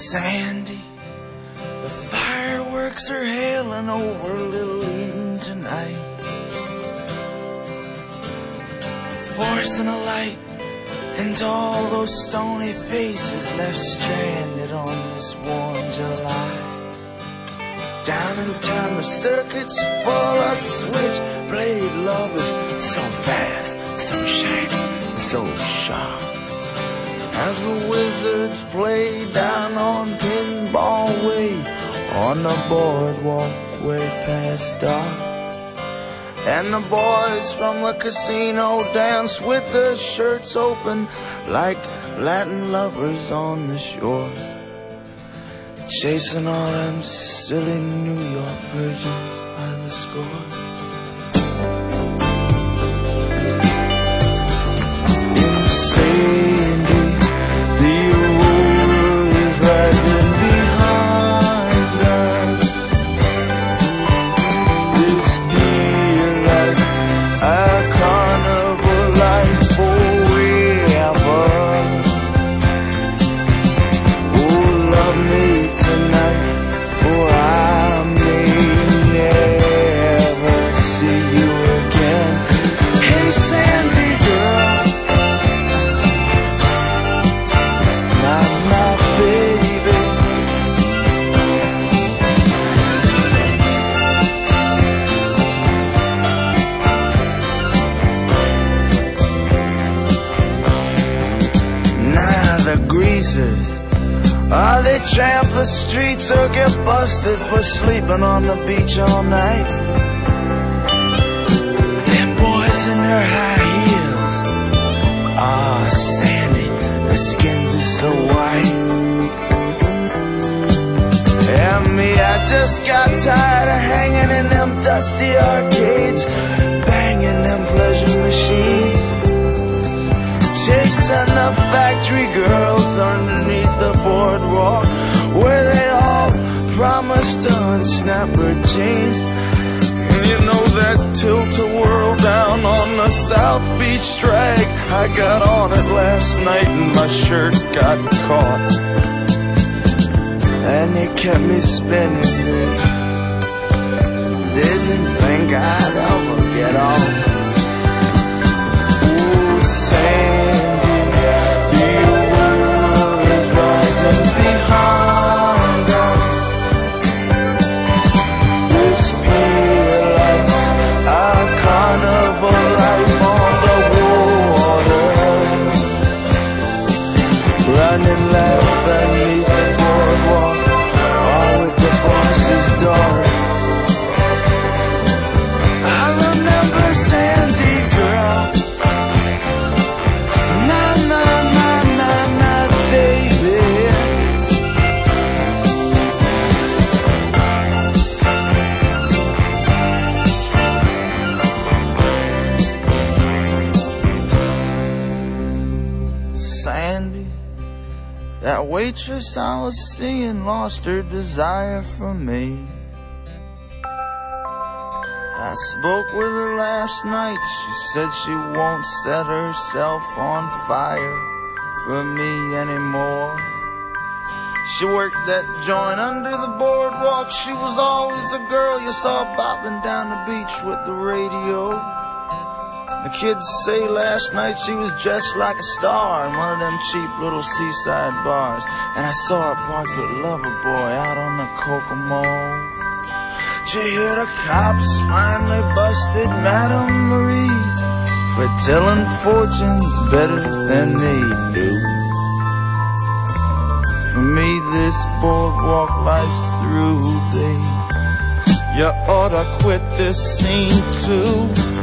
Sandy, the fireworks are hailing over Little Eden tonight, forcing a light into all those stony faces left stranded on this warm July. Down in town, the circuit's full of switchblade lovers, so fast, so shiny, so sharp. As the wizards play down on Pinball Way, on the boardwalk way past dark. And the boys from the casino dance with their shirts open like Latin lovers on the shore, chasing all them silly New York virgins by the score. They tramp the streets or get busted for sleeping on the beach all night. Them boys in their high heels, Sandy, their skins are so white. And me, I just got tired of hanging in them dusty arcades, banging them pleasure machines, chasing the factory girls underneath the boardwalk, where they all promised to unsnap her jeans. And you know that tilt-a-whirl down on the South Beach drag, I got on it last night and my shirt got caught, and it kept me spinning. Didn't think I'd ever get off. Ooh, Sandy, the world is rising behind us. The spirits, our carnival life on the water, running laughing beneath the boardwalk, all with the boss's daughter. I remember Sandy, girl. Na na na na na, baby. Sandy, that waitress I was seeing lost her desire for me. I spoke with her last night. She said she won't set herself on fire for me anymore. She worked that joint under the boardwalk. She was always a girl you saw bopping down the beach with the radio. The kids say last night she was dressed like a star in one of them cheap little seaside bars. And I saw her parked with Loverboy out on the Kokomo. Did you hear the cops finally busted Madame Marie for telling fortunes better than they do? For me this boardwalk life's through, babe. You oughta quit this scene too.